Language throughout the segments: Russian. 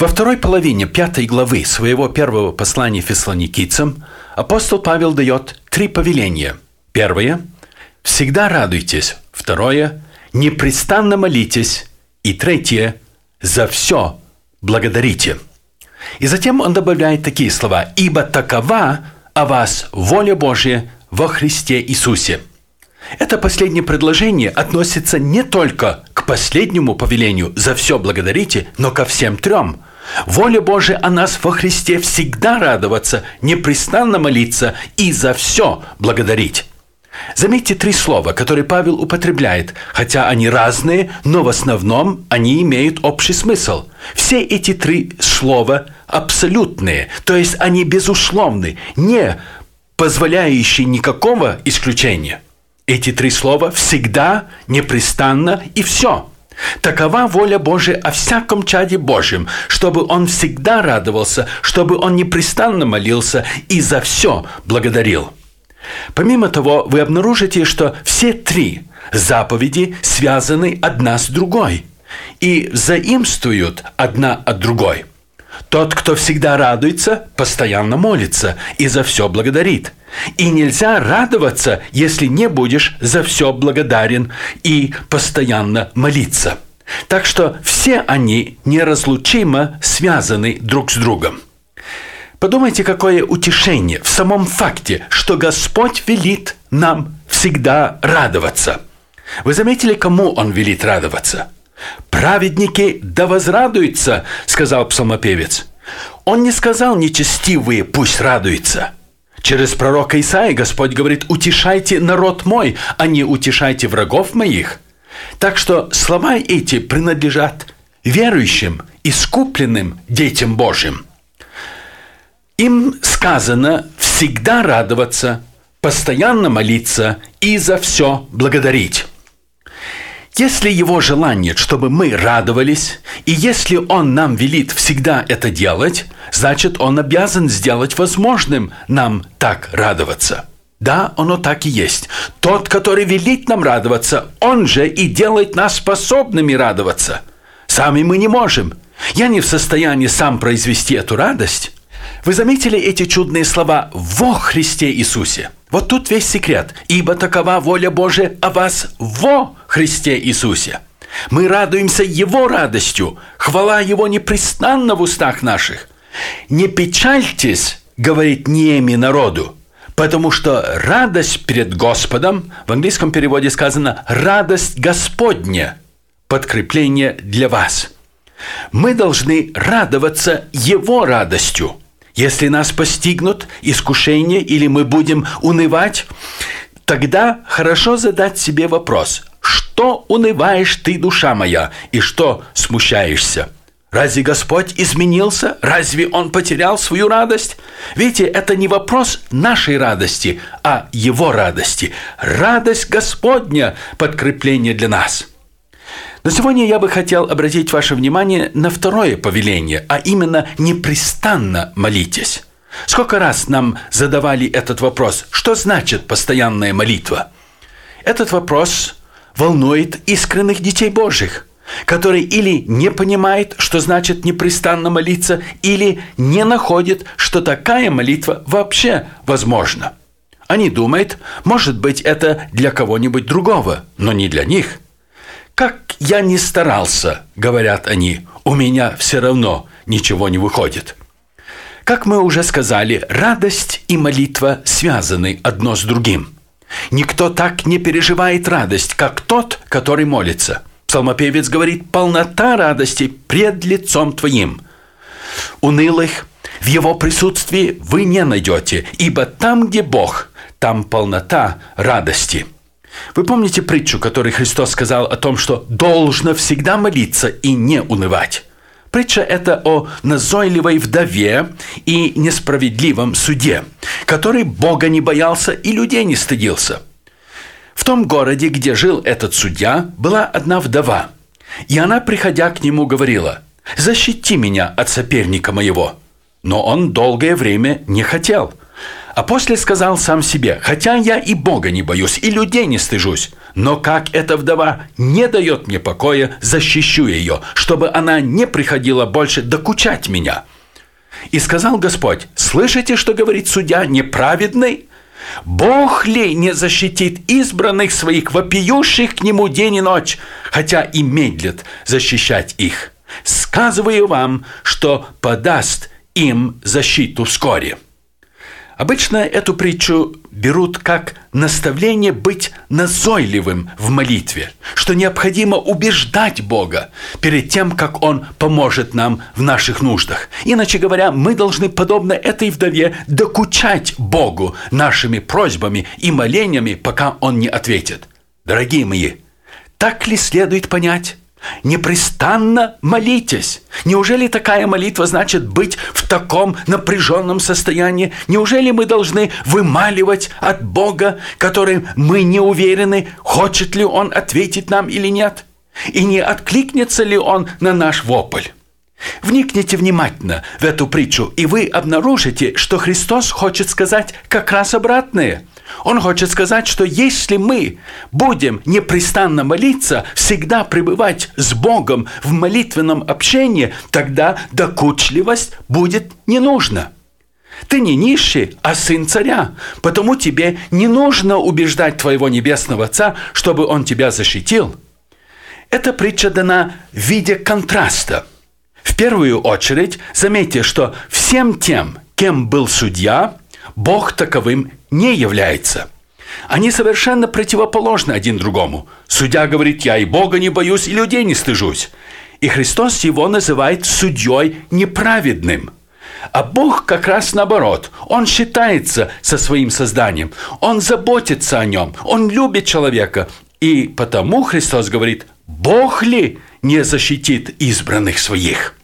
Во второй половине 5 главы своего первого послания фессалоникийцам апостол Павел дает 3 повеления. Первое – всегда радуйтесь. Второе – непрестанно молитесь. И третье – за все благодарите. И затем он добавляет такие слова: «Ибо такова о вас воля Божья во Христе Иисусе». Это последнее предложение относится не только к последнему повелению «за все благодарите», но ко всем 3. Воля Божия о нас во Христе всегда радоваться, непрестанно молиться и за все благодарить. Заметьте 3 слова, которые Павел употребляет, хотя они разные, но в основном они имеют общий смысл. Все эти 3 слова абсолютные, то есть они безусловны, не позволяющие никакого исключения. Эти 3 слова всегда, непрестанно и все. Такова воля Божия о всяком чаде Божьем, чтобы он всегда радовался, чтобы он непрестанно молился и за все благодарил. Помимо того, вы обнаружите, что все 3 заповеди связаны одна с другой и заимствуют одна от другой. Тот, кто всегда радуется, постоянно молится и за все благодарит. И нельзя радоваться, если не будешь за все благодарен и постоянно молиться. Так что все они неразлучимо связаны друг с другом. Подумайте, какое утешение в самом факте, что Господь велит нам всегда радоваться. Вы заметили, кому Он велит радоваться? «Праведники да возрадуются», — сказал псалмопевец. Он не сказал «нечестивые пусть радуются». Через пророка Исаии Господь говорит: «Утешайте народ мой, а не утешайте врагов моих». Так что слова эти принадлежат верующим, искупленным детям Божьим. Им сказано всегда радоваться, постоянно молиться и за все благодарить. Если Его желание, чтобы мы радовались, и если Он нам велит всегда это делать, значит, Он обязан сделать возможным нам так радоваться. Да, оно так и есть. Тот, который велит нам радоваться, Он же и делает нас способными радоваться. Сами мы не можем. Я не в состоянии сам произвести эту радость. Вы заметили эти чудные слова «во Христе Иисусе»? Вот тут весь секрет. «Ибо такова воля Божия о вас во Христе Иисусе». Мы радуемся Его радостью. Хвала Его непрестанна в устах наших. «Не печальтесь, — говорит Неемия народу, — потому что радость перед Господом», в английском переводе сказано «радость Господня», подкрепление для вас. Мы должны радоваться Его радостью. Если нас постигнут искушения или мы будем унывать, тогда хорошо задать себе вопрос: что унываешь ты, душа моя, и что смущаешься? Разве Господь изменился? Разве Он потерял свою радость? Видите, это не вопрос нашей радости, а Его радости. Радость Господня – подкрепление для нас. Но сегодня я бы хотел обратить ваше внимание на 2 повеление, а именно «непрестанно молитесь». Сколько раз нам задавали этот вопрос: что значит постоянная молитва? Этот вопрос волнует искренних детей Божьих, которые или не понимают, что значит непрестанно молиться, или не находят, что такая молитва вообще возможна. Они думают, может быть, это для кого-нибудь другого, но не для них. «Как я ни старался, — говорят они, — у меня все равно ничего не выходит». Как мы уже сказали, радость и молитва связаны одно с другим. Никто так не переживает радость, как тот, который молится. Псалмопевец говорит: «Полнота радости пред лицом Твоим». Унылых в Его присутствии вы не найдете, ибо там, где Бог, там полнота радости. Вы помните притчу, которую Христос сказал о том, что должно всегда молиться и не унывать? Притча эта о назойливой вдове и несправедливом суде, который Бога не боялся и людей не стыдился. В том городе, где жил этот судья, была одна вдова, и она, приходя к нему, говорила: «Защити меня от соперника моего». Но он долгое время не хотел. А после сказал сам себе: «Хотя я и Бога не боюсь, и людей не стыжусь, но как эта вдова не дает мне покоя, защищу ее, чтобы она не приходила больше докучать меня». И сказал Господь: «Слышите, что говорит судья неправедный? Бог ли не защитит избранных своих, вопиющих к нему день и ночь, хотя и медлит защищать их? Сказываю вам, что подаст им защиту вскоре». Обычно эту притчу берут как наставление быть назойливым в молитве, что необходимо убеждать Бога перед тем, как Он поможет нам в наших нуждах. Иначе говоря, мы должны, подобно этой вдове, докучать Богу нашими просьбами и молениями, пока Он не ответит. Дорогие мои, так ли следует понять? Непрестанно молитесь. Неужели такая молитва значит быть в таком напряженном состоянии? Неужели мы должны вымаливать от Бога, которым мы не уверены, хочет ли Он ответить нам или нет? И не откликнется ли Он на наш вопль? Вникните внимательно в эту притчу, и вы обнаружите, что Христос хочет сказать как раз обратное. Он хочет сказать, что если мы будем непрестанно молиться, всегда пребывать с Богом в молитвенном общении, тогда докучливость будет не нужна. Ты не нищий, а сын царя, потому тебе не нужно убеждать твоего небесного Отца, чтобы он тебя защитил. Эта притча дана в виде контраста. В первую очередь, заметьте, что всем тем, кем был судья, Бог таковым не является. Они совершенно противоположны один другому. Судья говорит: «Я и Бога не боюсь, и людей не стыжусь». И Христос его называет судьей неправедным. А Бог как раз наоборот. Он считается со своим созданием. Он заботится о нем. Он любит человека. И потому Христос говорит: «Бог ли не защитит избранных своих?»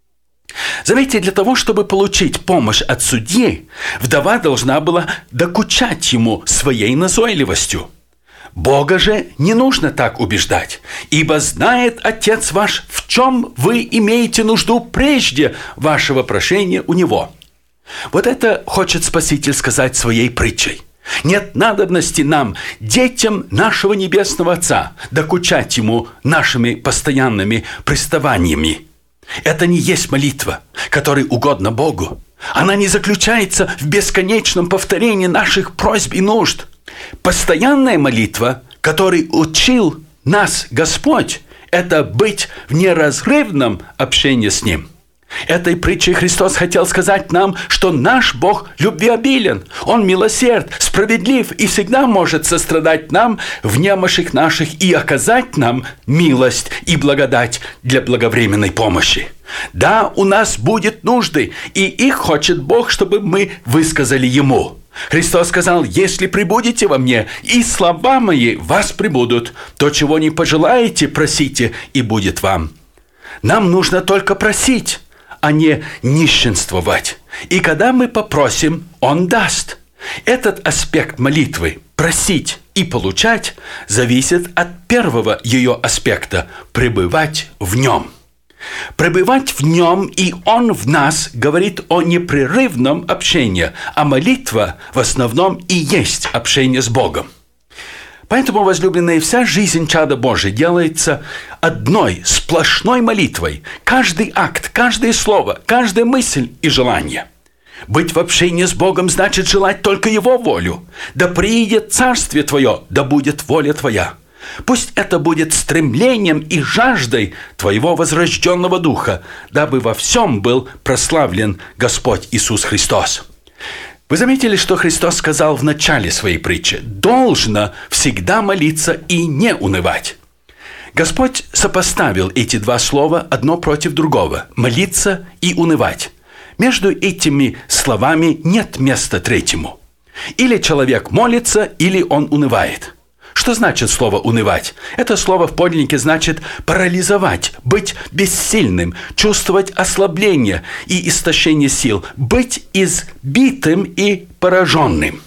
Заметьте, для того, чтобы получить помощь от судьи, вдова должна была докучать ему своей назойливостью. Бога же не нужно так убеждать, ибо знает Отец ваш, в чем вы имеете нужду прежде вашего прошения у Него. Вот это хочет Спаситель сказать своей притчей. Нет надобности нам, детям нашего Небесного Отца, докучать Ему нашими постоянными приставаниями. Это не есть молитва, которой угодно Богу. Она не заключается в бесконечном повторении наших просьб и нужд. Постоянная молитва, которой учил нас Господь, это быть в неразрывном общении с Ним. Этой притчей Христос хотел сказать нам, что наш Бог любвеобилен, Он милосерд, справедлив и всегда может сострадать нам в немощах наших и оказать нам милость и благодать для благовременной помощи. Да, у нас будет нужды, и их хочет Бог, чтобы мы высказали Ему. Христос сказал: «Если пребудете во мне, и слова мои в вас пребудут, то, чего не пожелаете, просите, и будет вам». Нам нужно только просить, а не нищенствовать. И когда мы попросим, Он даст. Этот аспект молитвы, просить и получать, зависит от первого ее аспекта – пребывать в Нем. Пребывать в Нем и Он в нас говорит о непрерывном общении, а молитва в основном и есть общение с Богом. Поэтому, возлюбленные, вся жизнь чада Божия делается одной сплошной молитвой. Каждый акт, каждое слово, каждая мысль и желание. Быть в общении с Богом значит желать только Его волю. «Да приидет Царствие Твое, да будет воля Твоя». Пусть это будет стремлением и жаждой Твоего возрожденного Духа, дабы во всем был прославлен Господь Иисус Христос. Вы заметили, что Христос сказал в начале своей притчи: «Должно всегда молиться и не унывать». Господь сопоставил эти два слова одно против другого – молиться и унывать. Между этими словами нет места третьему. Или человек молится, или он унывает. Что значит слово «унывать»? Это слово в подлиннике значит парализовать, быть бессильным, чувствовать ослабление и истощение сил, быть избитым и пораженным.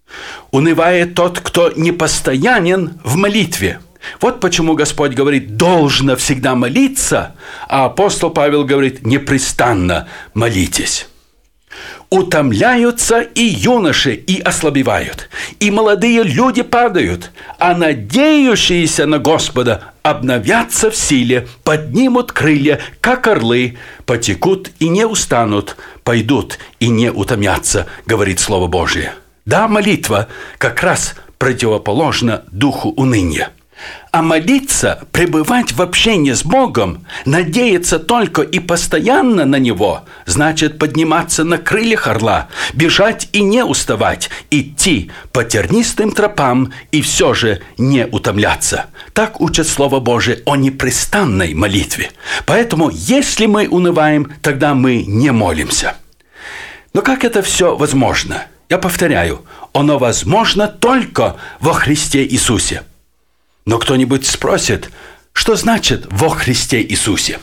Унывает тот, кто непостоянен в молитве. Вот почему Господь говорит: «Должно всегда молиться», а апостол Павел говорит: «Непрестанно молитесь». Утомляются и юноши, и ослабевают, и молодые люди падают, а надеющиеся на Господа обновятся в силе, поднимут крылья, как орлы, потекут и не устанут, пойдут и не утомятся, говорит Слово Божие. Да, молитва как раз противоположна духу уныния. А молиться, пребывать в общении с Богом, надеяться только и постоянно на Него, значит подниматься на крыльях орла, бежать и не уставать, идти по тернистым тропам и все же не утомляться. Так учит Слово Божие о непрестанной молитве. Поэтому, если мы унываем, тогда мы не молимся. Но как это все возможно? Я повторяю, оно возможно только во Христе Иисусе. Но кто-нибудь спросит, что значит «во Христе Иисусе»?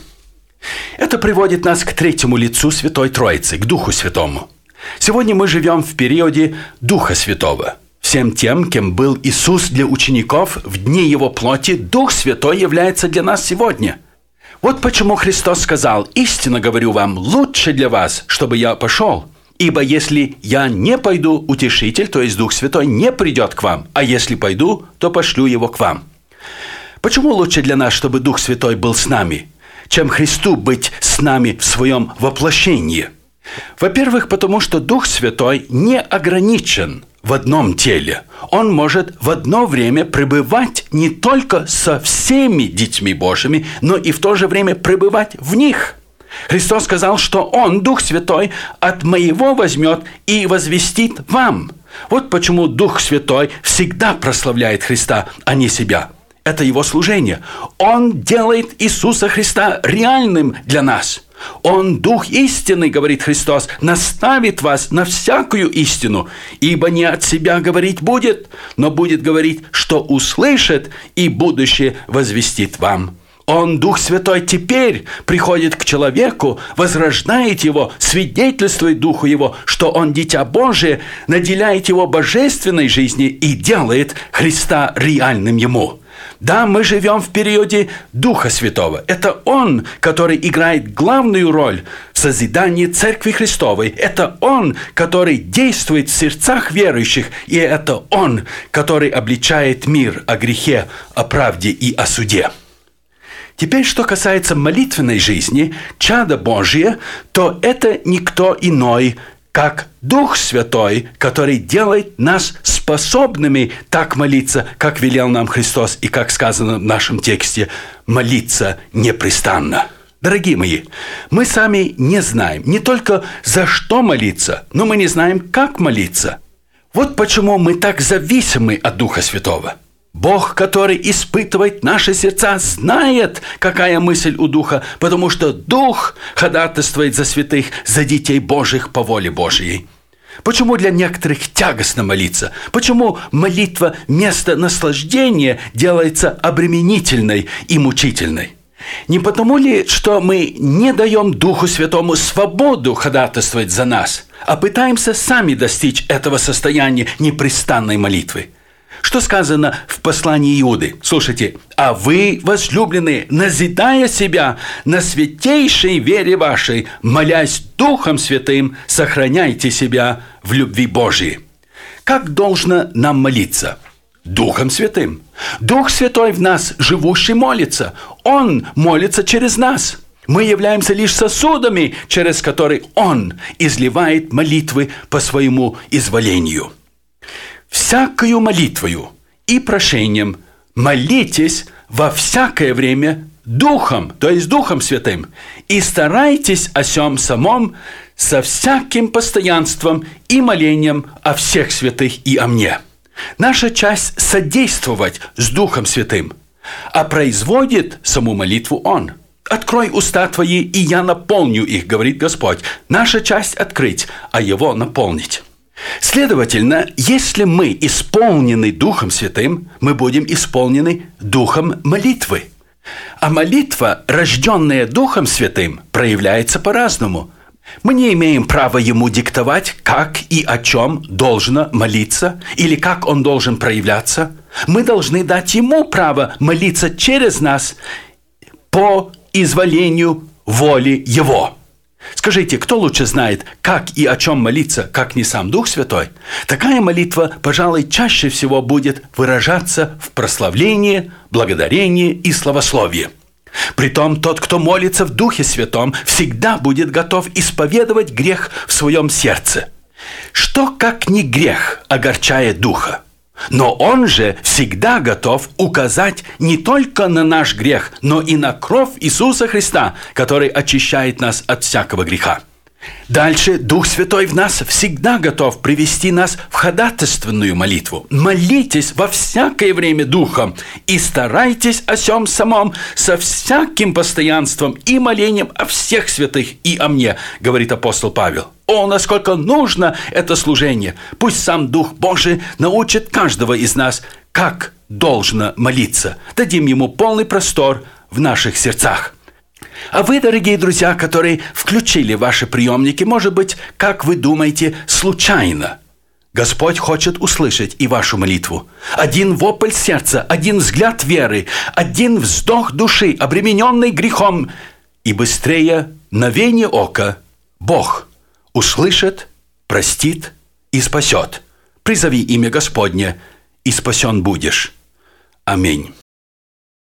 Это приводит нас к третьему лицу Святой Троицы, к Духу Святому. Сегодня мы живем в периоде Духа Святого. Всем тем, кем был Иисус для учеников в дни Его плоти, Дух Святой является для нас сегодня. Вот почему Христос сказал: «Истинно говорю вам, лучше для вас, чтобы я пошел. Ибо если я не пойду, Утешитель, то есть Дух Святой, не придет к вам, а если пойду, то пошлю его к вам». Почему лучше для нас, чтобы Дух Святой был с нами, чем Христу быть с нами в своем воплощении? Во-первых, потому что Дух Святой не ограничен в одном теле. Он может в одно время пребывать не только со всеми детьми Божьими, но и в то же время пребывать в них. Христос сказал, что Он, Дух Святой, от Моего возьмет и возвестит вам. Вот почему Дух Святой всегда прославляет Христа, а не себя. Это Его служение. Он делает Иисуса Христа реальным для нас. Он, Дух истины, говорит Христос, наставит вас на всякую истину, ибо не от себя говорить будет, но будет говорить, что услышит, и будущее возвестит вам. Он, Дух Святой, теперь приходит к человеку, возрождает его, свидетельствует Духу его, что он дитя Божие, наделяет его божественной жизнью и делает Христа реальным ему. Да, мы живем в периоде Духа Святого. Это Он, который играет главную роль в созидании Церкви Христовой. Это Он, который действует в сердцах верующих. И это Он, который обличает мир о грехе, о правде и о суде. Теперь, что касается молитвенной жизни, чада Божье, то это никто иной, как Дух Святой, который делает нас способными так молиться, как велел нам Христос и как сказано в нашем тексте, молиться непрестанно. Дорогие мои, мы сами не знаем не только за что молиться, но мы не знаем, как молиться. Вот почему мы так зависимы от Духа Святого. Бог, который испытывает наши сердца, знает, какая мысль у Духа, потому что Дух ходатайствует за святых, за детей Божьих по воле Божьей. Почему для некоторых тягостно молиться? Почему молитва вместо наслаждения делается обременительной и мучительной? Не потому ли, что мы не даем Духу Святому свободу ходатайствовать за нас, а пытаемся сами достичь этого состояния непрестанной молитвы? Что сказано в послании Иуды? Слушайте. «А вы, возлюбленные, назидая себя на святейшей вере вашей, молясь Духом Святым, сохраняйте себя в любви Божией». Как должно нам молиться? Духом Святым. Дух Святой в нас, живущий, молится. Он молится через нас. Мы являемся лишь сосудами, через которые Он изливает молитвы по своему изволению. «Всякою молитвою и прошением молитесь во всякое время Духом, то есть Духом Святым, и старайтесь о сем самом со всяким постоянством и молением о всех святых и о мне». Наша часть – содействовать с Духом Святым, а производит саму молитву Он. «Открой уста твои, и я наполню их», говорит Господь. Наша часть – открыть, а Его наполнить. Следовательно, если мы исполнены Духом Святым, мы будем исполнены Духом молитвы. А молитва, рожденная Духом Святым, проявляется по-разному. Мы не имеем права Ему диктовать, как и о чем должно молиться, или как Он должен проявляться. Мы должны дать Ему право молиться через нас по изволению воли Его. Скажите, кто лучше знает, как и о чем молиться, как не сам Дух Святой? Такая молитва, пожалуй, чаще всего будет выражаться в прославлении, благодарении и славословии. Притом тот, кто молится в Духе Святом, всегда будет готов исповедовать грех в своем сердце. Что, как не грех, огорчает Духа? Но Он же всегда готов указать не только на наш грех, но и на кровь Иисуса Христа, который очищает нас от всякого греха. Дальше Дух Святой в нас всегда готов привести нас в ходатайственную молитву. Молитесь во всякое время Духом и старайтесь о сем самом со всяким постоянством и молением о всех святых и о мне, говорит апостол Павел. О, насколько нужно это служение! Пусть сам Дух Божий научит каждого из нас, как должно молиться. Дадим Ему полный простор в наших сердцах. А вы, дорогие друзья, которые включили ваши приемники, может быть, как вы думаете, случайно. Господь хочет услышать и вашу молитву. Один вопль сердца, один взгляд веры, один вздох души, обремененный грехом, и быстрее мгновение ока Бог услышит, простит и спасет. Призови имя Господне, и спасен будешь. Аминь.